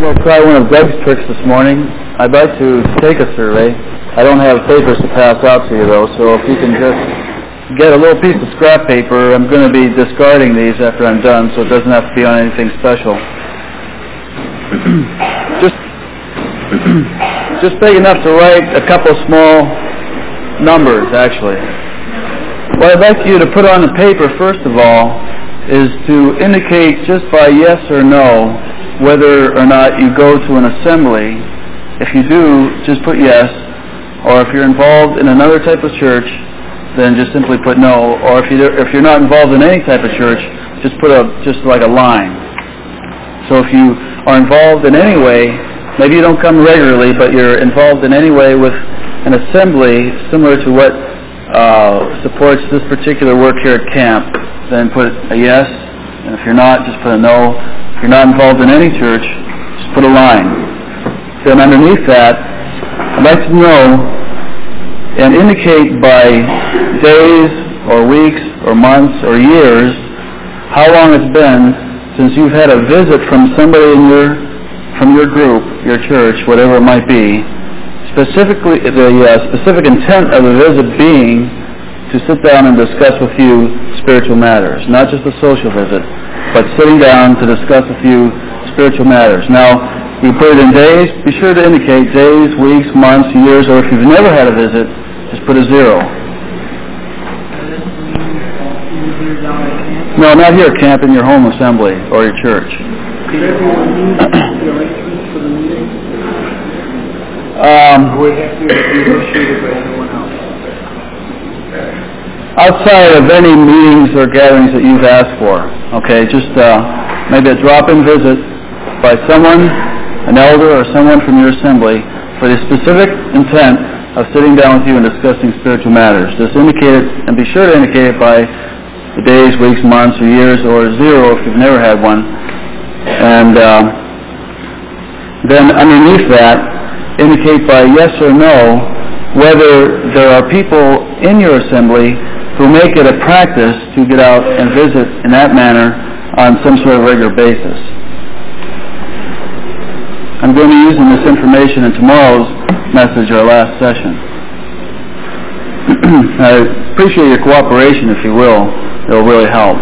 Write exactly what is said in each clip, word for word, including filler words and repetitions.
going to try one of Greg's tricks this morning. I'd like to take a survey. I don't have papers to pass out to you, though, so if you can just get a little piece of scrap paper, I'm going to be discarding these after I'm done, so it doesn't have to be on anything special. just, just big enough to write a couple small numbers, actually. What I'd like you to put on the paper, first of all, is to indicate just by yes or no whether or not you go to an assembly. If you do, just put yes. Or if you're involved in another type of church, then just simply put no. Or if you if you're not involved in any type of church, just put a just like a line. So if you are involved in any way, maybe you don't come regularly, but you're involved in any way with an assembly similar to what uh, supports this particular work here at camp, then put a yes. And if you're not, just put a no. If you're not involved in any church, just put a line. Then underneath that, I'd like to know and indicate by days or weeks or months or years how long it's been since you've had a visit from somebody in your from your group, your church, whatever it might be. Specifically, the uh, specific intent of the visit being to sit down and discuss with you spiritual matters, not just a social visit, but sitting down to discuss with you spiritual matters. Now, you put it in days, be sure to indicate days, weeks, months, years, or if you've never had a visit, just put a zero. No, not here at camp, in your home assembly or your church. um, outside of any meetings or gatherings that you've asked for, okay, just uh, maybe a drop-in visit by someone, an elder or someone from your assembly, for the specific intent of sitting down with you and discussing spiritual matters. Just indicate it, and be sure to indicate it by the days, weeks, months, or years, or zero if you've never had one. And uh, then underneath that, indicate by yes or no whether there are people in your assembly who make it a practice to get out and visit in that manner on some sort of regular basis. I'm going to be using this information in tomorrow's message, our last session. I appreciate your cooperation, if you will. It will really help.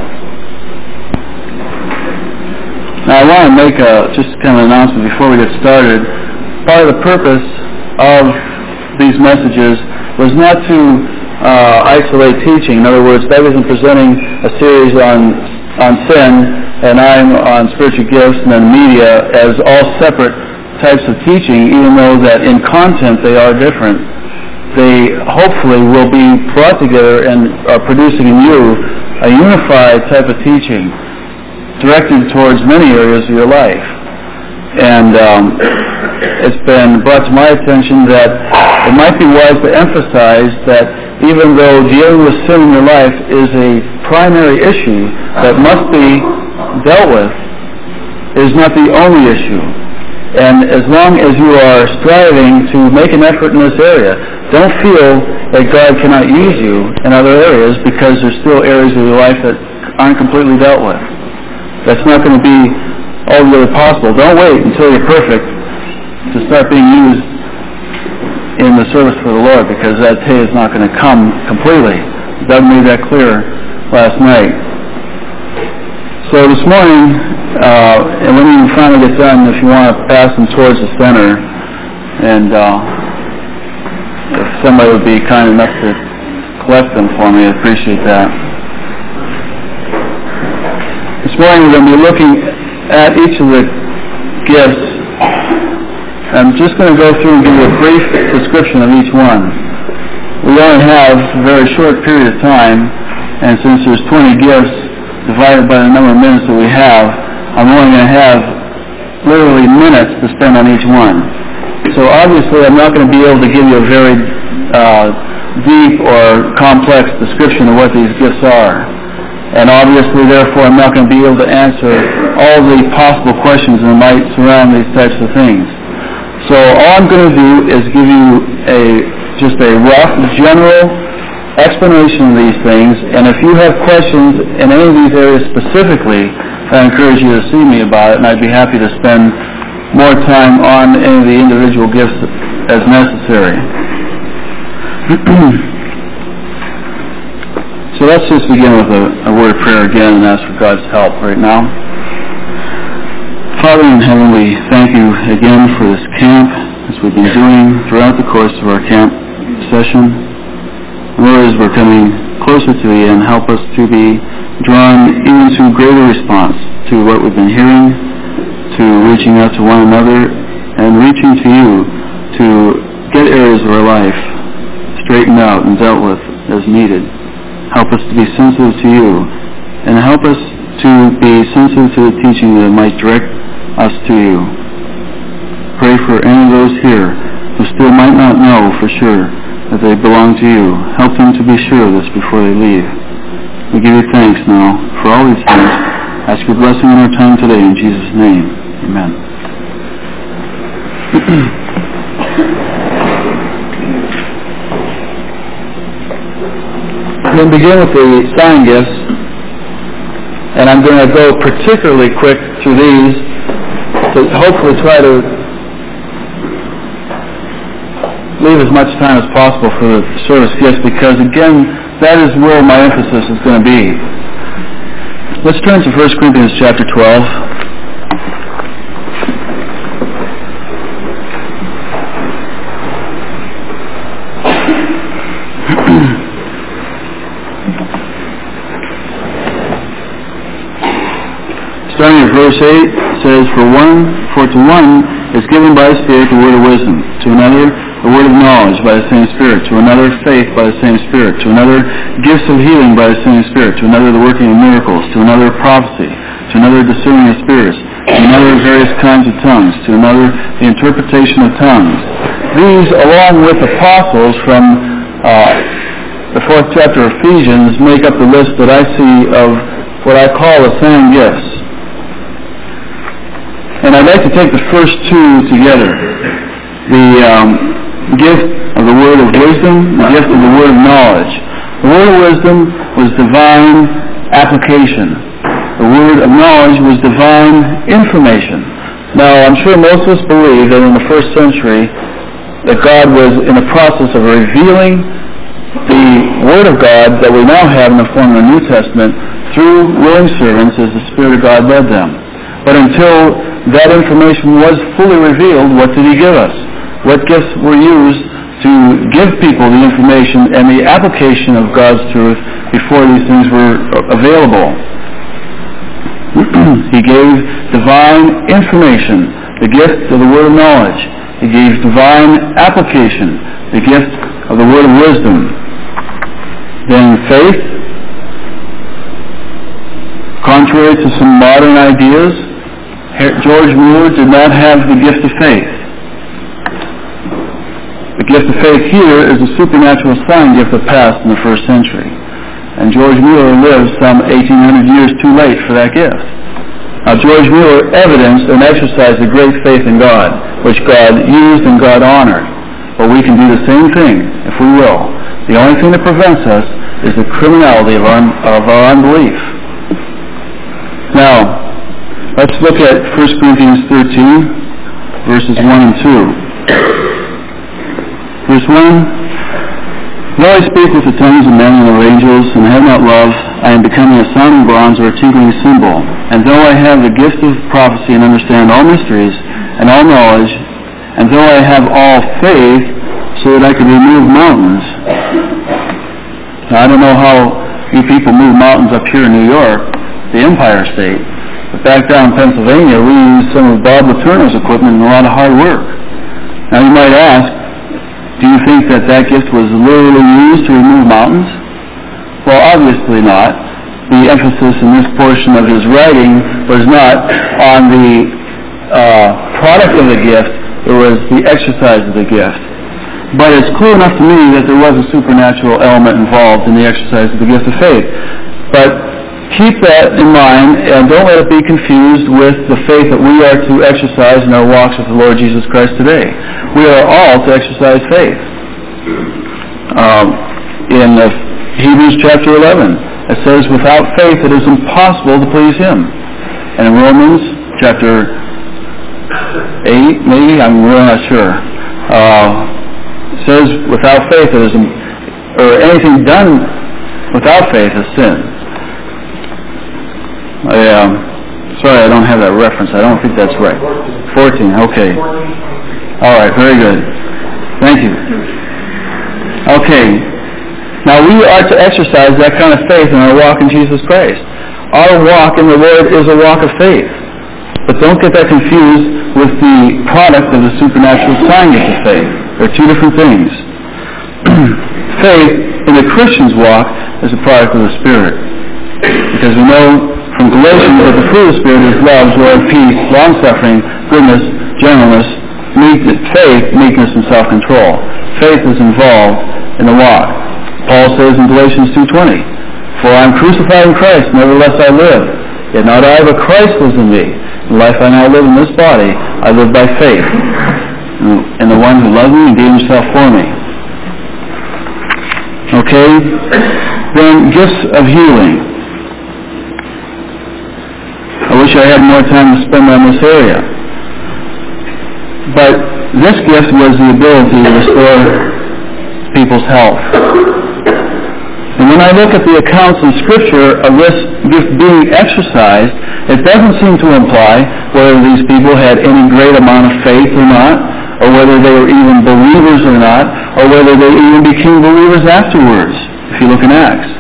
Now, I want to make a just kind of an announcement before we get started. Part of the purpose of these messages was not to uh, isolate teaching. In other words, Doug isn't presenting a series on on sin, and I'm on spiritual gifts and then media as all separate types of teaching, even though that in content they are different. They hopefully will be brought together and are producing in you a unified type of teaching directed towards many areas of your life. And um, it's been brought to my attention that it might be wise to emphasize that even though dealing with sin in your life is a primary issue that must be dealt with, it is not the only issue. And as long as you are striving to make an effort in this area, don't feel that God cannot use you in other areas because there's still areas of your life that aren't completely dealt with. That's not going to be altogether possible. Don't wait until you're perfect to start being used in the service for the Lord, because that day is not going to come completely. Doug made that clear last night. So this morning, uh, and when you finally get done, if you want to pass them towards the center, and uh, if somebody would be kind enough to collect them for me, I'd appreciate that. This morning we're going to be looking at each of the gifts. I'm just going to go through and give you a brief description of each one. We only have a very short period of time, and since there's twenty gifts divided by the number of minutes that we have, I'm only going to have literally minutes to spend on each one. So obviously I'm not going to be able to give you a very uh, deep or complex description of what these gifts are. And obviously, therefore, I'm not going to be able to answer all the possible questions that might surround these types of things. So all I'm going to do is give you a just a rough, general explanation of these things, and if you have questions in any of these areas specifically, I encourage you to see me about it, and I'd be happy to spend more time on any of the individual gifts as necessary. So let's just begin with a, a word of prayer again and ask for God's help right now. Father in heaven, we thank you again for this camp, as we've been doing throughout the course of our camp session. Lord, as we're coming closer to the end, help us to be drawn even to greater response to what we've been hearing, to reaching out to one another, and reaching to you to get areas of our life straightened out and dealt with as needed. Help us to be sensitive to you, and help us to be sensitive to the teaching that might direct us to you. Pray for any of those here who still might not know for sure that they belong to you. Help them to be sure of this before they leave. We give you thanks now for all these things. Ask your blessing in our time today in Jesus' name. Amen. We're going to begin with the sign gifts, and I'm going to go particularly quick through these to hopefully try to leave as much time as possible for the service gifts, because again, that is where my emphasis is going to be. Let's turn to First Corinthians chapter twelve. Starting at verse eight, it says, For one, for to one is given by the Spirit the word of wisdom, to another the word of knowledge by the same Spirit, to another faith by the same Spirit, to another gifts of healing by the same Spirit, to another the working of miracles, to another prophecy, to another discerning of spirits, to another various kinds of tongues, to another the interpretation of tongues. These, along with apostles from uh, the fourth chapter of Ephesians, make up the list that I see of what I call the sign gifts. And I'd like to take the first two together. The um, gift of the word of wisdom, the gift of the word of knowledge. The word of wisdom was divine application. The word of knowledge was divine information. Now, I'm sure most of us believe that in the first century that God was in the process of revealing the Word of God that we now have in the form of the New Testament through willing servants as the Spirit of God led them. But until that information was fully revealed, what did He give us? What gifts were used to give people the information and the application of God's truth before these things were available? He gave divine information, the gift of the word of knowledge. He gave divine application, the gift of the word of wisdom. Then faith, contrary to some modern ideas, George Mueller did not have the gift of faith. The gift of faith here is a supernatural sign gift that passed in the first century. And George Mueller lived some eighteen hundred years too late for that gift. Now, George Mueller evidenced and exercised a great faith in God, which God used and God honored. But we can do the same thing, if we will. The only thing that prevents us is the criminality of our, of our unbelief. Now, let's look at First Corinthians thirteen, verses one and two. Verse one, Though I speak with the tongues of men and of angels, and have not love, I am becoming a sounding bronze or a tinkling cymbal. And though I have the gift of prophecy and understand all mysteries and all knowledge, and though I have all faith, so that I could remove mountains. Now, I don't know how you people move mountains up here in New York, the Empire State. But back down in Pennsylvania, we used some of Bob Letourneau's equipment and a lot of hard work. Now you might ask, do you think that that gift was literally used to remove mountains? Well, obviously not. The emphasis in this portion of his writing was not on the uh, product of the gift, it was the exercise of the gift. But it's clear enough to me that there was a supernatural element involved in the exercise of the gift of faith. But keep that in mind, and don't let it be confused with the faith that we are to exercise in our walks with the Lord Jesus Christ today. We are all to exercise faith. Um, in uh, Hebrews chapter eleven, it says, without faith it is impossible to please Him. And in Romans chapter eight, maybe? I'm really not sure. Uh, it says without faith, it is, or anything done without faith is sin. I, um, sorry, I don't have that reference. I don't think that's right. fourteen, okay. All right, very good. Thank you. Okay. Now we are to exercise that kind of faith in our walk in Jesus Christ. Our walk in the Lord is a walk of faith. But don't get that confused with the product of the supernatural sign gift of faith. They're two different things. Faith in the Christian's walk is a product of the Spirit. Because we know from Galatians that the fruit of the Spirit is love, joy, peace, long-suffering, goodness, gentleness, meekness, faith, meekness, and self-control. Faith is involved in the walk. Paul says in Galatians two twenty, "For I am crucified in Christ, nevertheless I live. Yet not I, but Christ lives in me. The life I now live in this body, I live by faith in the one who loved me and gave himself for me." Okay? Then gifts of healing. I wish I had more time to spend on this area. But this gift was the ability to restore people's health. And when I look at the accounts in Scripture of this gift being exercised, it doesn't seem to imply whether these people had any great amount of faith or not, or whether they were even believers or not, or whether they even became believers afterwards, if you look in Acts.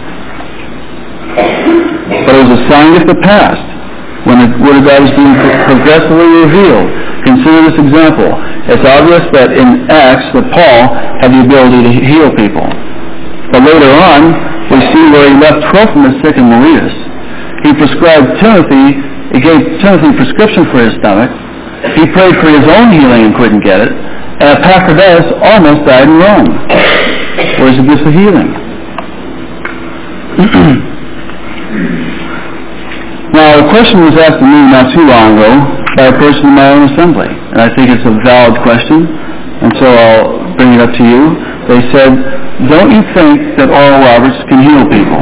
But it was a sign gift that passed when the Word of God was being progressively revealed. Consider this example. It's obvious that in Acts that Paul had the ability to heal people. But later on, we see where he left Trophimus sick in Miletus. He prescribed Timothy, he gave Timothy a prescription for his stomach. He prayed for his own healing and couldn't get it. And Epaphroditus almost died in Rome. Where's the gift of healing? Now, a question was asked to me not too long ago by a person in my own assembly. And I think it's a valid question, and so I'll bring it up to you. They said, "Don't you think that Oral Roberts can heal people?"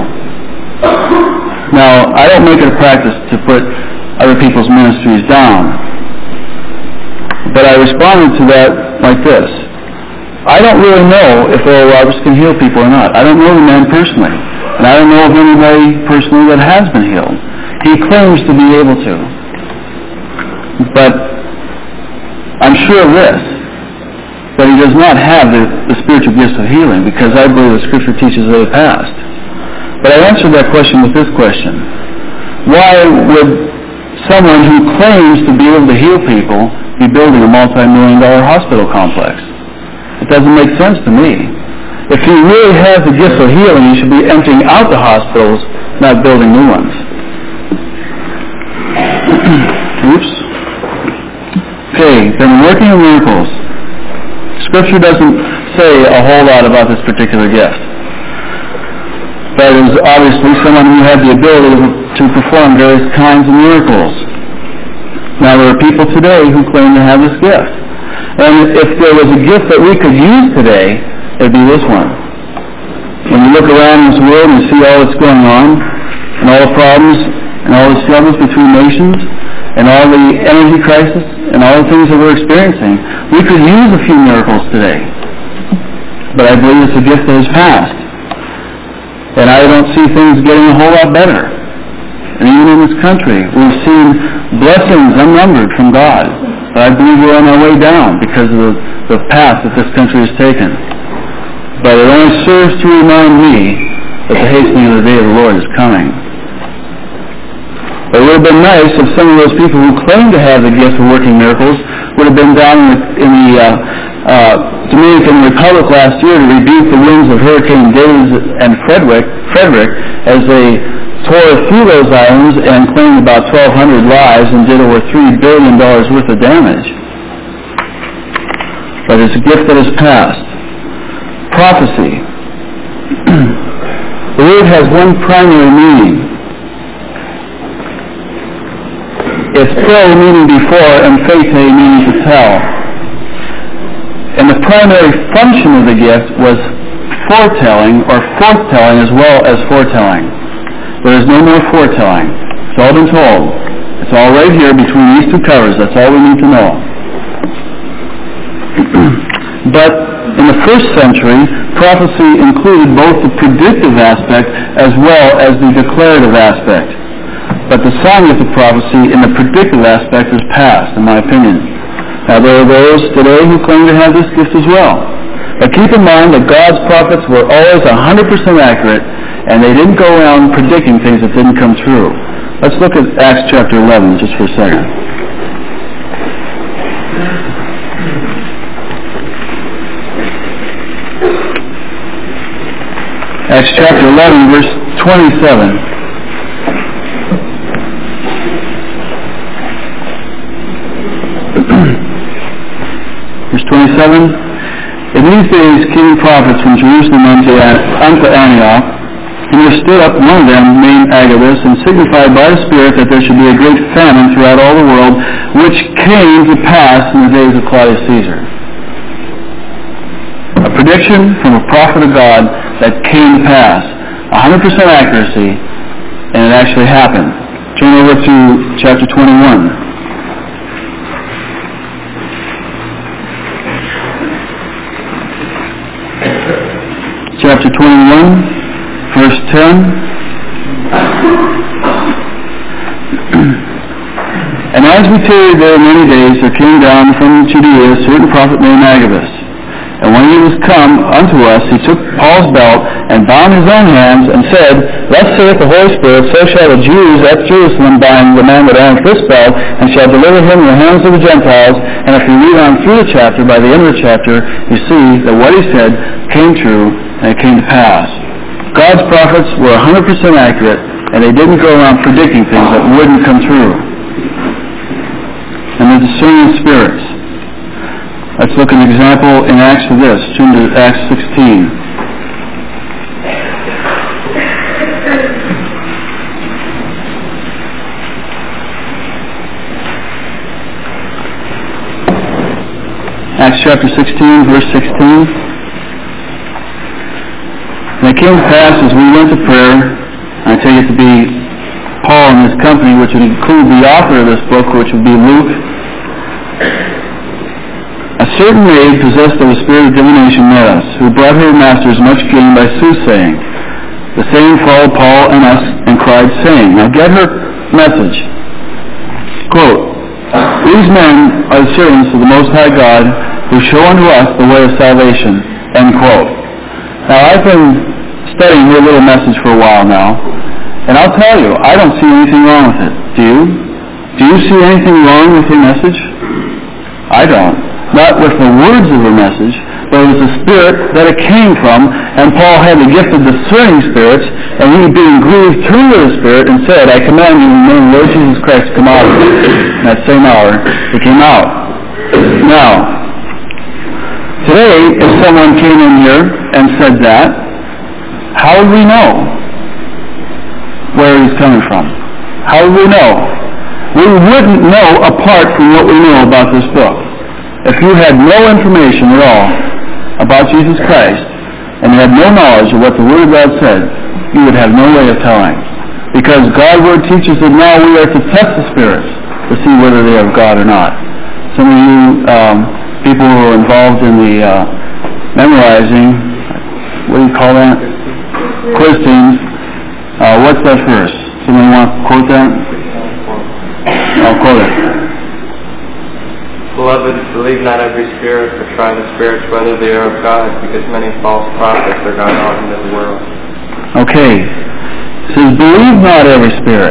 Now, I don't make it a practice to put other people's ministries down. But I responded to that like this. I don't really know if Oral Roberts can heal people or not. I don't know the man personally. And I don't know of anybody personally that has been healed. He claims to be able to. But I'm sure of this, that he does not have the, the spiritual gifts of healing, because I believe the Scripture teaches that it passed. But I answered that question with this question. Why would someone who claims to be able to heal people be building a multi-million dollar hospital complex? It doesn't make sense to me. If he really has the gift of healing, he should be emptying out the hospitals, not building new ones. Oops. Okay, then working of miracles. Scripture doesn't say a whole lot about this particular gift. That is obviously someone who had the ability to perform various kinds of miracles. Now, there are people today who claim to have this gift. And if there was a gift that we could use today, it would be this one. When you look around in this world and see all that's going on, and all the problems, and all the struggles between nations, and all the energy crisis, and all the things that we're experiencing, we could use a few miracles today. But I believe it's a gift that has passed. And I don't see things getting a whole lot better. And even in this country, we've seen blessings unnumbered from God. But I believe we're on our way down because of the, the path that this country has taken. But it only serves to remind me that the hastening of the day of the Lord is coming. It would have been nice if some of those people who claim to have the gift of working miracles would have been down in the, in the uh, uh, Dominican Republic last year to rebuke the winds of Hurricane Days and Frederick, Frederick as they tore through those islands and claimed about twelve hundred lives and did over three billion dollars worth of damage. But it's a gift that has passed. Prophecy. The word has one primary meaning. It's pro meaning before and fete meaning to tell. And the primary function of the gift was foretelling or forthtelling as well as foretelling. There is no more foretelling. It's all been told. It's all right here between these two covers. That's all we need to know. But in the first century, prophecy included both the predictive aspect as well as the declarative aspect. But the sign of the prophecy in the predictive aspect is past, in my opinion. Now, there are those today who claim to have this gift as well. But keep in mind that God's prophets were always one hundred percent accurate, and they didn't go around predicting things that didn't come true. Let's look at Acts chapter eleven just for a second. Acts chapter eleven, verse twenty-seven. Verse twenty-seven. In these days came prophets from Jerusalem unto Antioch, and there stood up one of them named Agabus, and signified by the Spirit that there should be a great famine throughout all the world, which came to pass in the days of Claudius Caesar. A prediction from a prophet of God that came to pass. one hundred percent accuracy, and it actually happened. Turn over to chapter twenty-one. Chapter twenty-one, verse ten. And as we tarried there many days, there came down from Judea a certain prophet named Agabus. And when he was come unto us, he took Paul's belt and bound his own hands, and said, Thus saith the Holy Spirit, so shall the Jews at Jerusalem bind the man that owneth this belt, and shall deliver him in the hands of the Gentiles. And if you read on through the chapter, by the end of the chapter, you see that what he said came true, and it came to pass. God's prophets were one hundred percent accurate, and they didn't go around predicting things that wouldn't come true. And the discerning spirits. Let's look at an example in Acts of this. Turn to Acts sixteen. Acts chapter sixteen, verse sixteen. And it came to pass as we went to prayer, and I take it to be Paul and his company, which would include the author of this book, which would be Luke. A certain maid possessed of a spirit of divination met us, who brought her masters much gain by soothsaying. The same followed Paul and us, and cried, saying, Now get her message. Quote, These men are the servants of the Most High God, who show unto us the way of salvation. End quote. Now, I've been studying your little message for a while now, and I'll tell you, I don't see anything wrong with it. Do you? Do you see anything wrong with your message? I don't. Not with the words of the message, but it was the spirit that it came from, and Paul had the gift of discerning spirits, and he being grieved turned to the Spirit and said, I command you in the name of the Lord Jesus Christ to come out of him. In that same hour, he came out. Now, today, if someone came in here and said that, how would we know where he's coming from? How would we know? We wouldn't know apart from what we know about this book. If you had no information at all about Jesus Christ, and you had no knowledge of what the Word of God said, you would have no way of telling. Because God's Word teaches that now we are to test the spirits to see whether they are of God or not. Some of you um, people who are involved in the uh, memorizing, what do you call that? Quiz teams. Uh, what's that verse? Somebody want to quote that? I'll quote it. Beloved, believe not every spirit, but try the spirits whether they are of God, because many false prophets are gone out into the world. Okay. It says, believe not every spirit,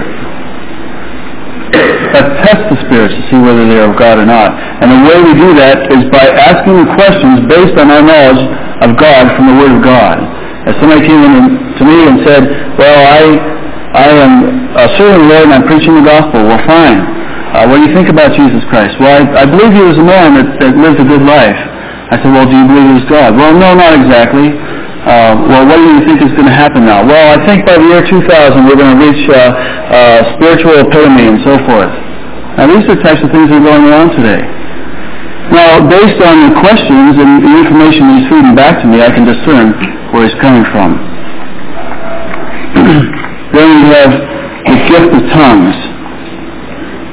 but test the spirits to see whether they are of God or not. And the way we do that is by asking the questions based on our knowledge of God from the Word of God. If somebody came in to me and said, well, I I am uh, serving the Lord and I'm preaching the gospel, well, fine. Uh, what do you think about Jesus Christ? Well, I, I believe he was a man that, that lived a good life. I said, well, do you believe he was God? Well, no, not exactly. Uh, well, what do you think is going to happen now? Well, I think by the year two thousand we're going to reach uh, uh, spiritual epitome and so forth. Now, these are the types of things that are going on today. Now, based on the questions and the information he's feeding back to me, I can discern where he's coming from. Then we have the gift of tongues.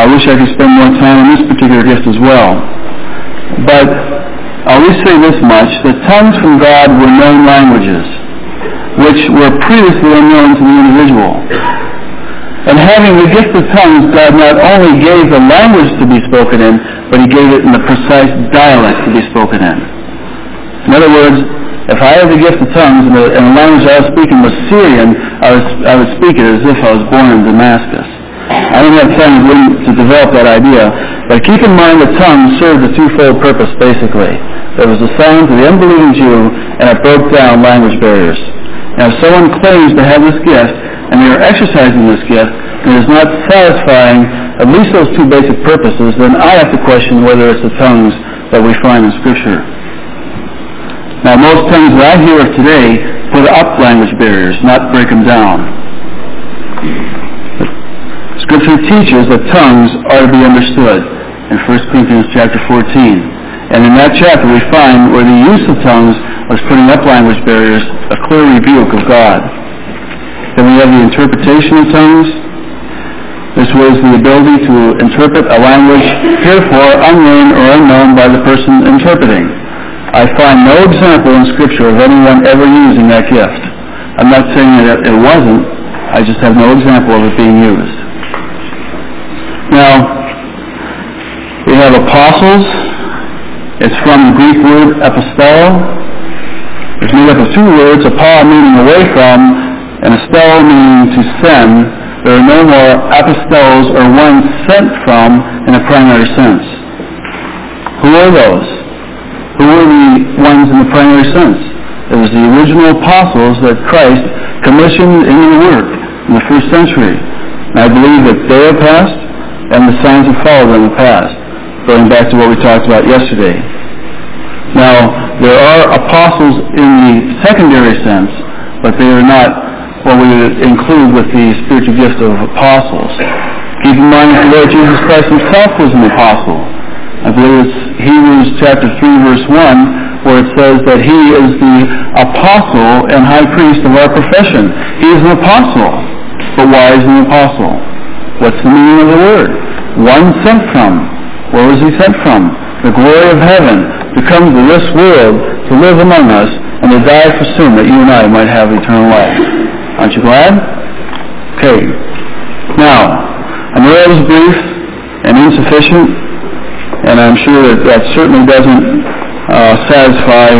I wish I could spend more time on this particular gift as well. But I'll at least say this much, that tongues from God were known languages, which were previously unknown to the individual. And having the gift of tongues, God not only gave the language to be spoken in, but He gave it in the precise dialect to be spoken in. In other words, if I had the gift of tongues and the, and the language I was speaking was Syrian, I, was, I would speak it as if I was born in Damascus. I didn't have time to develop that idea, but keep in mind that tongues served a twofold purpose, basically. There was a sign to the unbelieving Jew, and it broke down language barriers. Now, if someone claims to have this gift, and they are exercising this gift, and it is not satisfying at least those two basic purposes, then I have to question whether it's the tongues that we find in Scripture. Now, most tongues that I hear of today put up language barriers, not break them down. Scripture teaches that tongues are to be understood in First Corinthians chapter fourteen. And in that chapter we find where the use of tongues was putting up language barriers, a clear rebuke of God. Then we have the interpretation of tongues. This was the ability to interpret a language heretofore unknown or unknown by the person interpreting. I find no example in Scripture of anyone ever using that gift. I'm not saying that it wasn't, I just have no example of it being used. Now, we have apostles. It's from the Greek word apostolo. It's made up of two words, apo meaning away from, and astelo meaning to send. There are no more apostolos or ones sent from in a primary sense. Who are those? Who were the ones in the primary sense? It was the original apostles that Christ commissioned into the work in the first century. And I believe that they are past, and the signs have followed them in the past, going back to what we talked about yesterday. Now, there are apostles in the secondary sense, but they are not what we would include with the spiritual gift of apostles. Keep in mind that the Lord Jesus Christ Himself was an apostle. I believe it's Hebrews chapter three, verse one, where it says that He is the apostle and high priest of our profession. He is an apostle. But why is He an apostle? What's the meaning of the word? One sent from. Where was He sent from? The glory of heaven, to come to this world, to live among us, and to die for sin, that you and I might have eternal life. Aren't you glad? Okay. Now, I know that was brief and insufficient, and I'm sure that that certainly doesn't uh, satisfy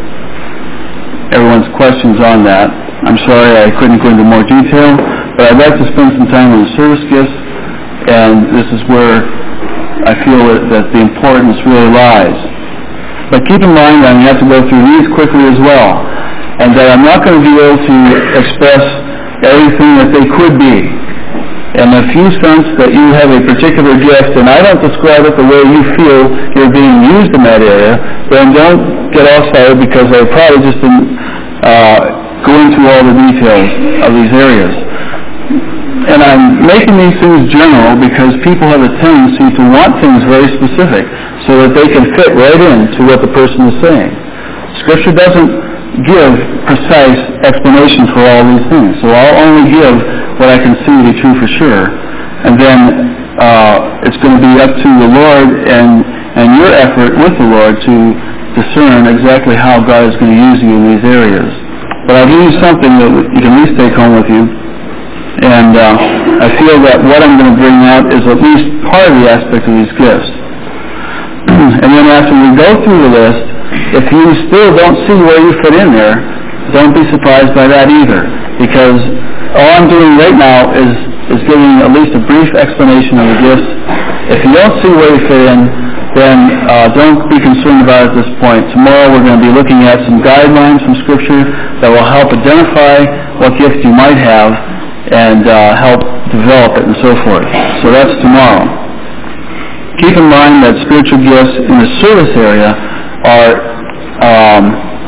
everyone's questions on that. I'm sorry I couldn't go into more detail, but I'd like to spend some time on the service gifts, and this is where I feel that, that the importance really lies. But keep in mind that I have to go through these quickly as well, and that I'm not going to be able to express everything that they could be. And if you sense that you have a particular gift, and I don't describe it the way you feel you're being used in that area, then don't get off fired, because I probably just didn't uh, go into all the details of these areas. And I'm making these things general because people have a tendency to want things very specific so that they can fit right into what the person is saying. Scripture doesn't give precise explanations for all these things, so I'll only give what I can see to be true for sure. And then uh, it's going to be up to the Lord and, and your effort with the Lord to discern exactly how God is going to use you in these areas. But I'll give you something that you can at least take home with you. And uh, I feel that what I'm going to bring out is at least part of the aspect of these gifts. And then after we go through the list, if you still don't see where you fit in there, don't be surprised by that either. Because all I'm doing right now is, is giving at least a brief explanation of the gifts. If you don't see where you fit in, then uh, don't be concerned about it at this point. Tomorrow we're going to be looking at some guidelines from Scripture that will help identify what gift you might have and uh, help develop it and so forth. So that's tomorrow. Keep in mind that spiritual gifts in the service area are um,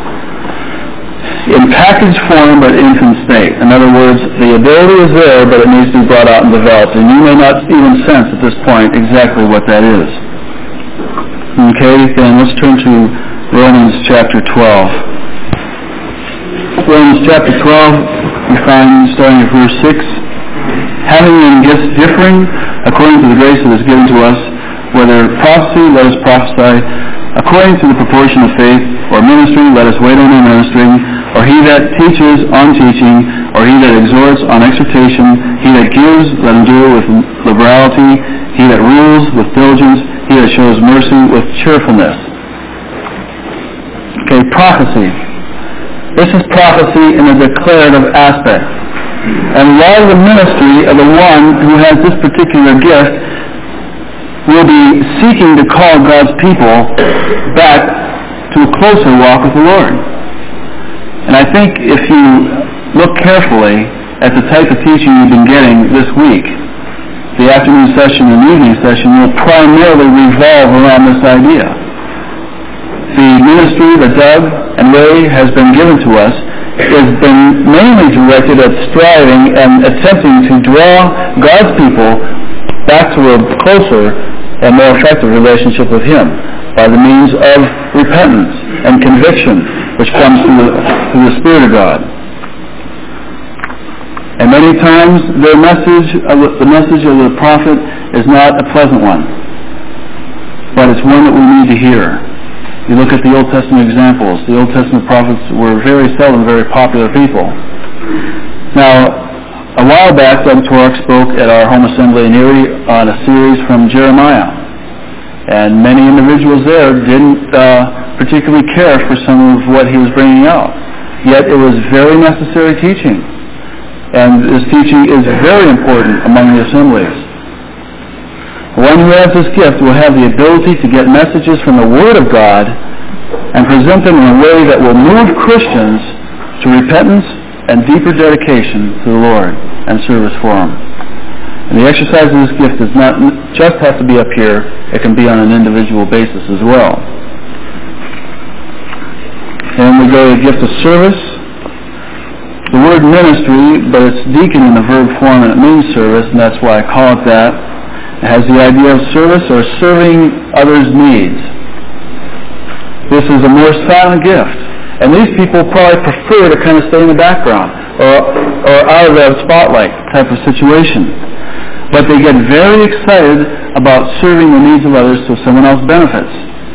in package form but infant state. In other words, the ability is there, but it needs to be brought out and developed. And you may not even sense at this point exactly what that is. Okay, then let's turn to Romans chapter twelve. Romans chapter twelve, we find starting at verse six. having in gifts differing according to the grace that is given to us, whether prophecy, let us prophesy according to the proportion of faith, or ministry, let us wait on the ministering, or he that teaches on teaching, or he that exhorts on exhortation, he that gives, let him do it with liberality, he that rules with diligence, he that shows mercy with cheerfulness. Okay, prophecy. This is prophecy in a declarative aspect. And while the ministry of the one who has this particular gift will be seeking to call God's people back to a closer walk with the Lord. And I think if you look carefully at the type of teaching you've been getting this week, the afternoon session and evening session will primarily revolve around this idea. The ministry that Doug and Ray has been given to us has been mainly directed at striving and attempting to draw God's people back to a closer and more effective relationship with Him by the means of repentance and conviction, which comes through the, through the Spirit of God. And many times the message of the, the message of the prophet is not a pleasant one, but it's one that we need to hear. You look at the Old Testament examples. The Old Testament prophets were very seldom very popular people. Now, a while back, Doug Torek spoke at our home assembly in Erie on a series from Jeremiah. And many individuals there didn't uh, particularly care for some of what he was bringing out. Yet it was very necessary teaching. And this teaching is very important among the assemblies. One who has this gift will have the ability to get messages from the Word of God and present them in a way that will move Christians to repentance and deeper dedication to the Lord and service for Him. And the exercise of this gift does not just have to be up here, it can be on an individual basis as well. And we go to the gift of service. The word ministry, but it's deacon in the verb form and it means service, and that's why I call it that. It has the idea of service or serving others' needs. This is a more silent gift. And these people probably prefer to kind of stay in the background or, or out of the spotlight type of situation. But they get very excited about serving the needs of others so someone else benefits.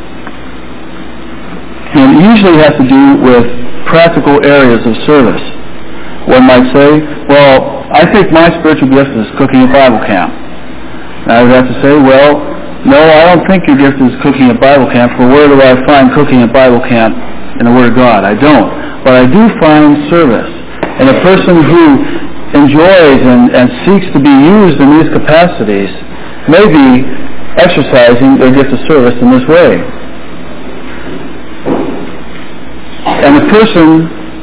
And it usually has to do with practical areas of service. One might say, well, I think my spiritual gift is cooking at Bible camp. And I would have to say, well, no, I don't think your gift is cooking at Bible camp, for where do I find cooking at Bible camp in the Word of God? I don't. But I do find service. And a person who enjoys and, and seeks to be used in these capacities may be exercising their gift of service in this way. And the person,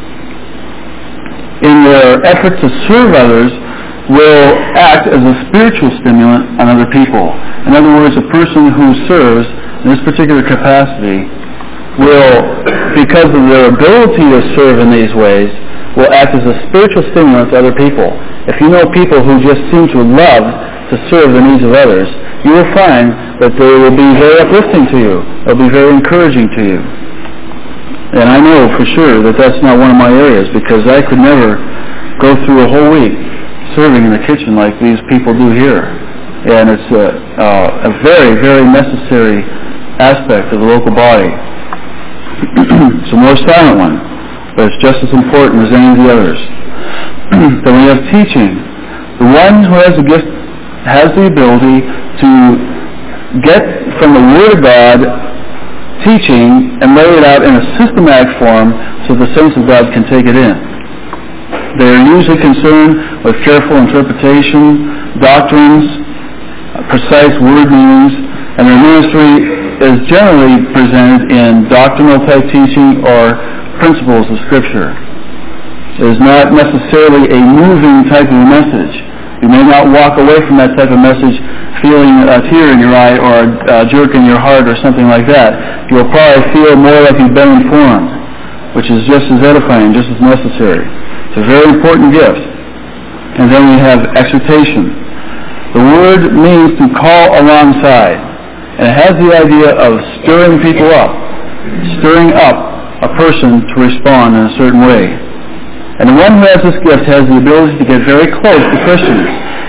in their effort to serve others, will act as a spiritual stimulant on other people. In other words, a person who serves in this particular capacity will, because of their ability to serve in these ways, will act as a spiritual stimulant to other people. If you know people who just seem to love to serve the needs of others, you will find that they will be very uplifting to you. They'll be very encouraging to you. And I know for sure that that's not one of my areas, because I could never go through a whole week serving in the kitchen like these people do here. And it's a, uh, a very, very necessary aspect of the local body. It's a more silent one, but it's just as important as any of the others. Then we have teaching. The one who has the gift has the ability to get from the Word of God teaching and lay it out in a systematic form so the saints of God can take it in. They are usually concerned with careful interpretation, doctrines, precise word meanings, and their ministry is generally presented in doctrinal type teaching or principles of Scripture. It is not necessarily a moving type of message. You may not walk away from that type of message feeling a tear in your eye or a jerk in your heart or something like that. You'll probably feel more like you've been informed, which is just as edifying, just as necessary. It's a very important gift. And then we have exhortation. The word means to call alongside. And it has the idea of stirring people up, stirring up a person to respond in a certain way. And the one who has this gift has the ability to get very close to Christians.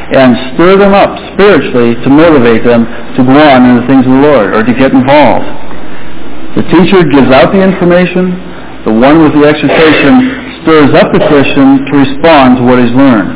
and stir them up spiritually to motivate them to go on in the things of the Lord or to get involved. The teacher gives out the information. The one with the exhortation stirs up the Christian to respond to what he's learned.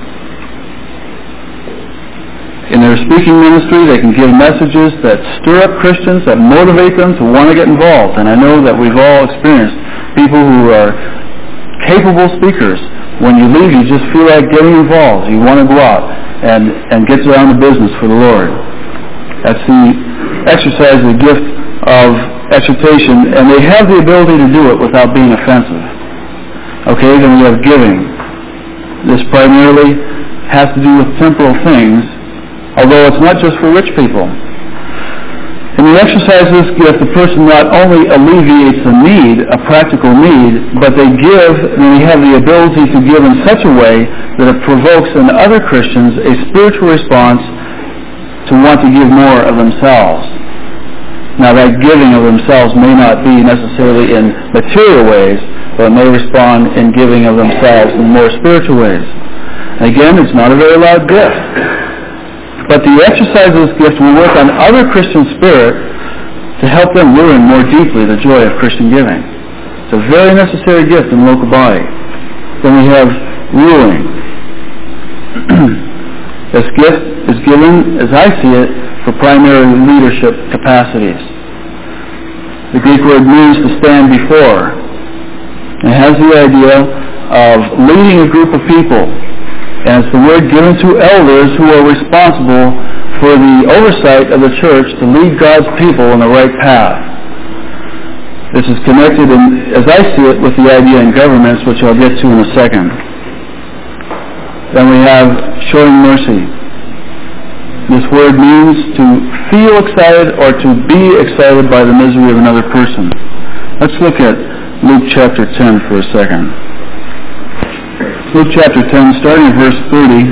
In their speaking ministry, they can give messages that stir up Christians, that motivate them to want to get involved. And I know that we've all experienced people who are capable speakers. When you leave, you just feel like getting involved. You want to go out and, and get down to business for the Lord. That's the exercise, the gift of exhortation, and they have the ability to do it without being offensive. Okay, then we have giving. This primarily has to do with temporal things, although it's not just for rich people. In the exercise of this gift, the person not only alleviates a need, a practical need, but they give, and they have the ability to give in such a way that it provokes in other Christians a spiritual response to want to give more of themselves. Now, that giving of themselves may not be necessarily in material ways, but may respond in giving of themselves in more spiritual ways. Again, it's not a very loud gift. But the exercise of this gift will work on other Christian spirit to help them learn more deeply the joy of Christian giving. It's a very necessary gift in the local body. Then we have ruling. This gift is given, as I see it, for primary leadership capacities. The Greek word means to stand before. It has the idea of leading a group of people. And it's the word given to elders who are responsible for the oversight of the church to lead God's people on the right path. This is connected, in, as I see it, with the idea in governments, which I'll get to in a second. Then we have showing mercy. This word means to feel excited or to be excited by the misery of another person. Let's look at Luke chapter ten for a second. Luke chapter ten, starting at verse thirty.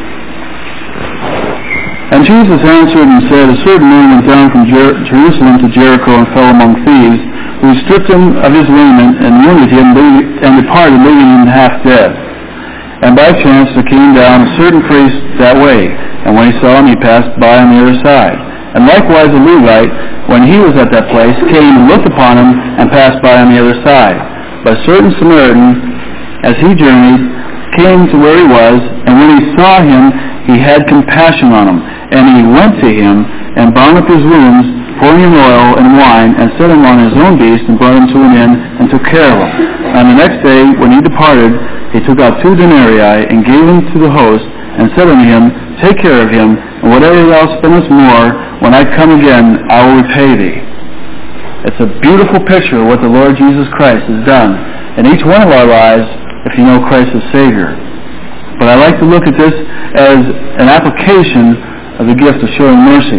And Jesus answered and said, A certain man went down from Jer- Jerusalem to Jericho and fell among thieves, who stripped him of his raiment and wounded him and departed, leaving him half dead. And by chance there came down a certain priest that way, and when he saw him, he passed by on the other side. And likewise a Levite, when he was at that place, came and looked upon him and passed by on the other side. But a certain Samaritan, as he journeyed, came to where he was, and when he saw him, he had compassion on him. And he went to him and bound up his wounds, pouring in oil and wine, and set him on his own beast, and brought him to an inn, and took care of him. And the next day, when he departed, he took out two denarii, and gave them to the host, and said unto him, Take care of him, and whatever thou spendest more, when I come again, I will repay thee. It's a beautiful picture of what the Lord Jesus Christ has done in each one of our lives, if you know Christ as Savior. But I like to look at this as an application of the gift of showing mercy.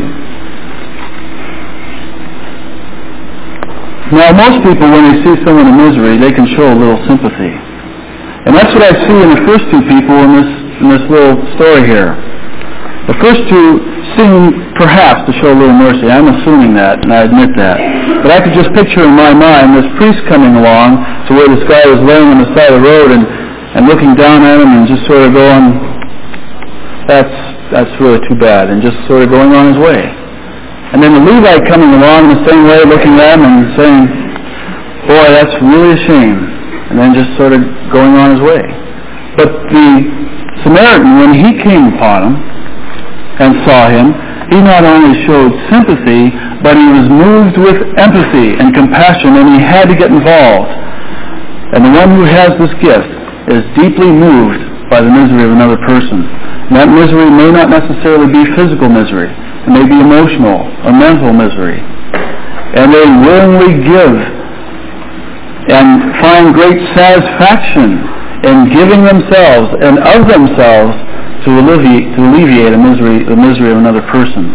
Now, most people, when they see someone in misery, they can show a little sympathy. And that's what I see in the first two people in this, in this little story here. The first two seem perhaps to show a little mercy. I'm assuming that, and I admit that. But I could just picture in my mind this priest coming along to where this guy was laying on the side of the road and, and looking down at him and just sort of going, that's that's really too bad, and just sort of going on his way. And then the Levite coming along in the same way, looking at him and saying, boy, that's really a shame, and then just sort of going on his way. But the Samaritan, when he came upon him and saw him, he not only showed sympathy, but he was moved with empathy and compassion, and he had to get involved. And the one who has this gift is deeply moved by the misery of another person. And that misery may not necessarily be physical misery. It may be emotional or mental misery. And they willingly give and find great satisfaction in giving themselves and of themselves to alleviate, to alleviate a misery, the misery of another person.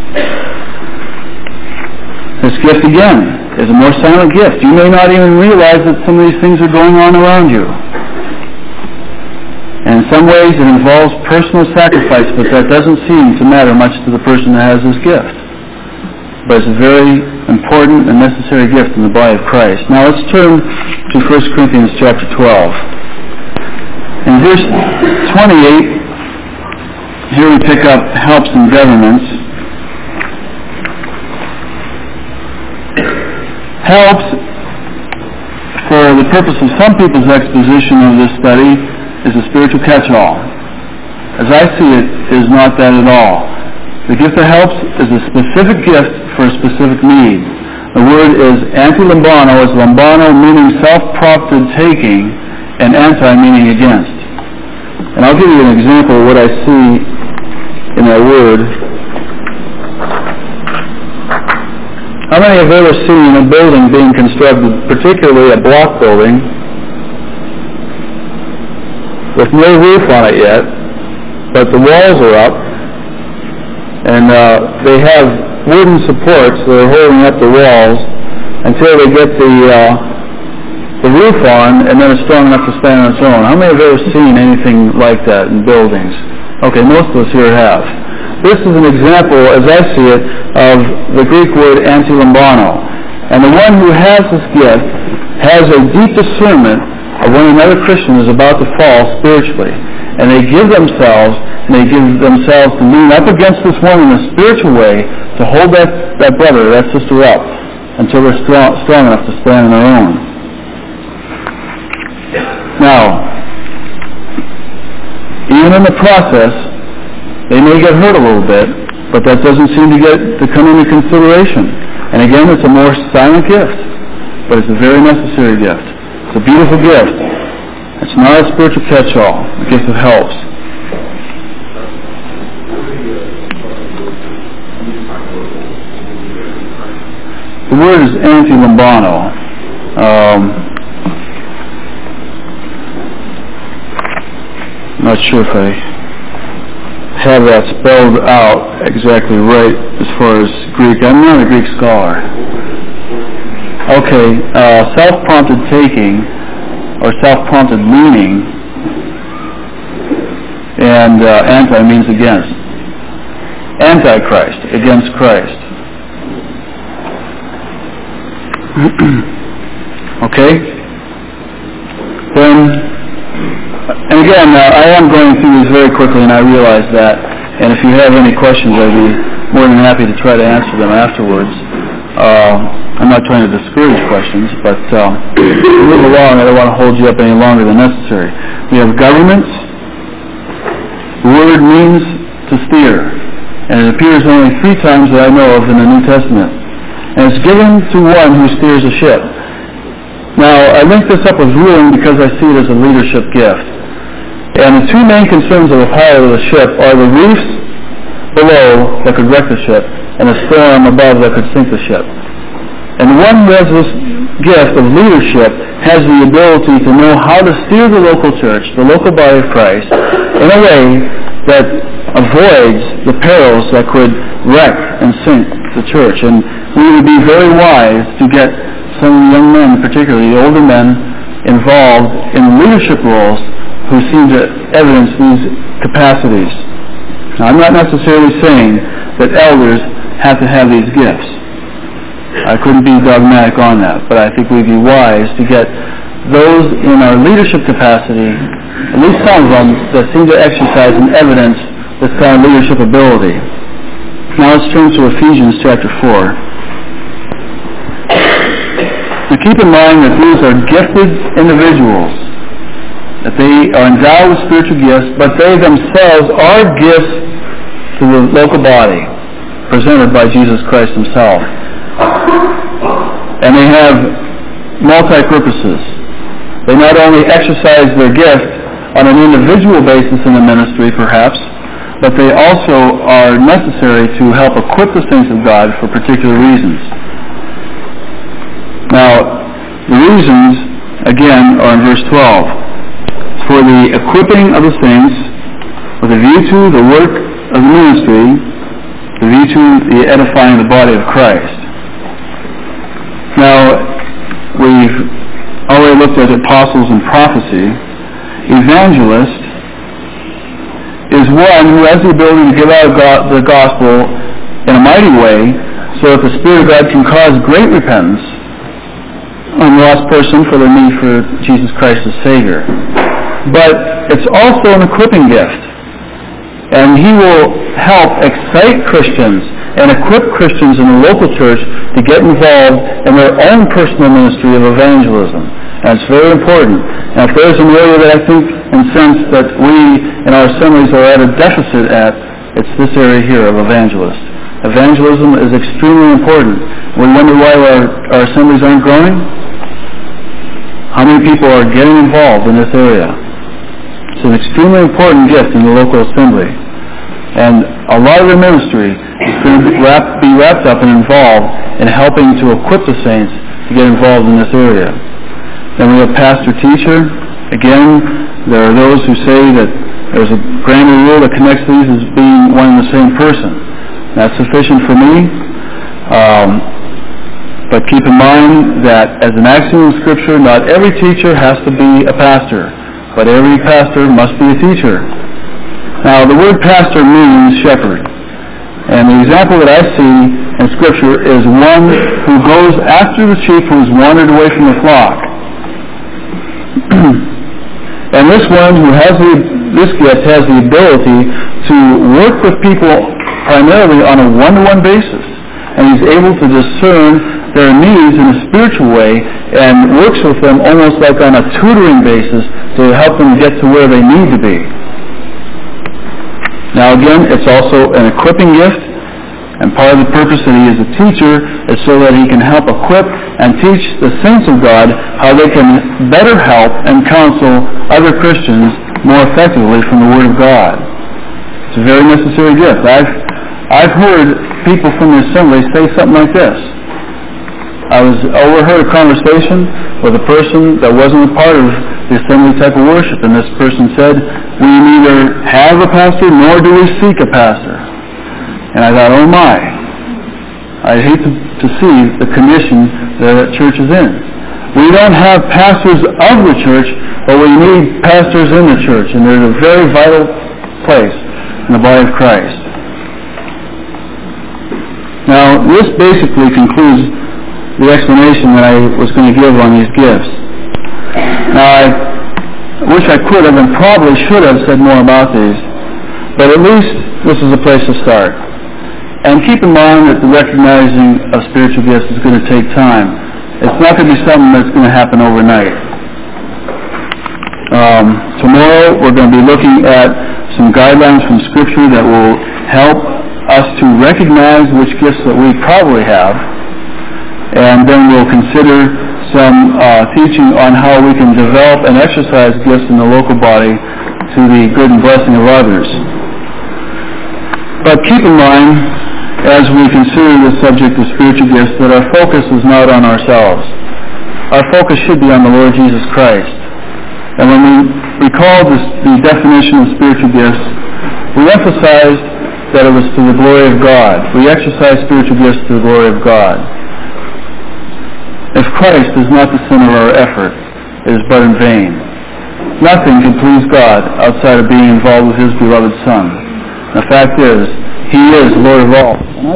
This gift, again, is a more silent gift. You may not even realize that some of these things are going on around you. And in some ways it involves personal sacrifice, but that doesn't seem to matter much to the person that has this gift. But it's a very important and necessary gift in the body of Christ. Now let's turn to First Corinthians chapter twelve. In verse twenty-eight, here we pick up helps in governments. Helps, for the purpose of some people's exposition of this study, is a spiritual catch-all. As I see it, it is not that at all. The gift of helps is a specific gift for a specific need. The word is anti-lambano, is lambano meaning self-prompted taking, and anti meaning against. And I'll give you an example of what I see in that word. How many have ever seen a building being constructed, particularly a block building, with no roof on it yet, but the walls are up, and uh, they have wooden supports that are holding up the walls until they get the uh, the roof on, and then it's strong enough to stand on its own. How many have ever seen anything like that in buildings? Okay, most of us here have. This is an example, as I see it, of the Greek word anti-lambano. And the one who has this gift has a deep discernment of when another Christian is about to fall spiritually. And they give themselves, and they give themselves to lean up against this one in a spiritual way to hold that, that brother or that sister up until they're strong, strong enough to stand on their own. Now, even in the process, they may get hurt a little bit, but that doesn't seem to get to come into consideration. And again, it's a more silent gift, but it's a very necessary gift. It's a beautiful gift. It's not a spiritual catch-all, a gift that helps. The word is anti-lambano. Um, I'm not sure if I have that spelled out exactly right as far as Greek. I'm not a Greek scholar. Okay, uh, self-prompted taking or self-prompted leaning, and uh, anti means against. Antichrist, against Christ. Okay? Then, and again, uh, I am going through this very quickly, and I realize that. And if you have any questions, I'd be more than happy to try to answer them afterwards. Uh, I'm not trying to discourage questions, but uh, move along. I don't want to hold you up any longer than necessary. We have governments. The word means to steer, and it appears only three times that I know of in the New Testament. And it's given to one who steers a ship. Now, I link this up with ruling because I see it as a leadership gift. And the two main concerns of the pilot of the ship are the reefs below that could wreck the ship and a storm above that could sink the ship. And the one who has this gift of leadership has the ability to know how to steer the local church, the local body of Christ, in a way that avoids the perils that could wreck and sink the church. And we would be very wise to get some young men, particularly older men, involved in leadership roles who seem to evidence these capacities. Now, I'm not necessarily saying that elders have to have these gifts. I couldn't be dogmatic on that, but I think we'd be wise to get those in our leadership capacity, at least some of them, that seem to exercise and evidence this kind of leadership ability. Now let's turn to Ephesians chapter four. Now keep in mind that these are gifted individuals, that they are endowed with spiritual gifts, but they themselves are gifts to the local body, presented by Jesus Christ himself. And they have multi-purposes. They not only exercise their gift on an individual basis in the ministry, perhaps, but they also are necessary to help equip the saints of God for particular reasons. Now, the reasons, again, are in verse twelve. For the equipping of the saints, with a view to the work of the ministry, with a view to the edifying the body of Christ. Now, we've already looked at apostles and prophecy. Evangelist is one who has the ability to give out the gospel in a mighty way so that the Spirit of God can cause great repentance on the lost person for their need for Jesus Christ as Savior. But it's also an equipping gift. And he will help excite Christians and equip Christians in the local church to get involved in their own personal ministry of evangelism. And it's very important. And if there's an area that I think and sense that we in our assemblies are at a deficit at, it's this area here of evangelists. Evangelism is extremely important. We wonder why our, our assemblies aren't growing. How many people are getting involved in this area? It's an extremely important gift in the local assembly. And a lot of the ministry is going to be wrapped, be wrapped up and involved in helping to equip the saints to get involved in this area. Then we have pastor-teacher. Again, there are those who say that there's a grammar rule that connects these as being one and the same person. That's sufficient for me. Um, but keep in mind that as an axiom of Scripture, not every teacher has to be a pastor, but every pastor must be a teacher. Now, the word pastor means shepherd. And the example that I see in Scripture is one who goes after the sheep who has wandered away from the flock. And this one who has the, this gift has the ability to work with people primarily on a one-to-one basis. And he's able to discern their needs in a spiritual way and works with them almost like on a tutoring basis to help them get to where they need to be. Now again, it's also an equipping gift, and part of the purpose that he is a teacher is so that he can help equip and teach the saints of God how they can better help and counsel other Christians more effectively from the Word of God. It's a very necessary gift. I've, I've heard people from the assembly say something like this. I was overheard a conversation with a person that wasn't a part of the assembly type of worship, and this person said, we neither have a pastor nor do we seek a pastor. And I thought, oh my, I hate to, to see the condition that that church is in. We don't have pastors of the church, but we need pastors in the church, and they're a very vital place in the body of Christ. Now, this basically concludes the explanation that I was going to give on these gifts. Now, I wish I could have and probably should have said more about these, but at least this is a place to start. And keep in mind that the recognizing of spiritual gifts is going to take time. It's not going to be something that's going to happen overnight. Um, tomorrow we're going to be looking at some guidelines from Scripture that will help us to recognize which gifts that we probably have, and then we'll consider some uh, teaching on how we can develop and exercise gifts in the local body to the good and blessing of others. But keep in mind, as we consider the subject of spiritual gifts, that our focus is not on ourselves. Our focus should be on the Lord Jesus Christ. And when we recall this, the definition of spiritual gifts, we emphasized that it was to the glory of God. We exercise spiritual gifts to the glory of God. If Christ is not the center of our effort, it is but in vain. Nothing can please God outside of being involved with His beloved Son. The fact is, He is Lord of all.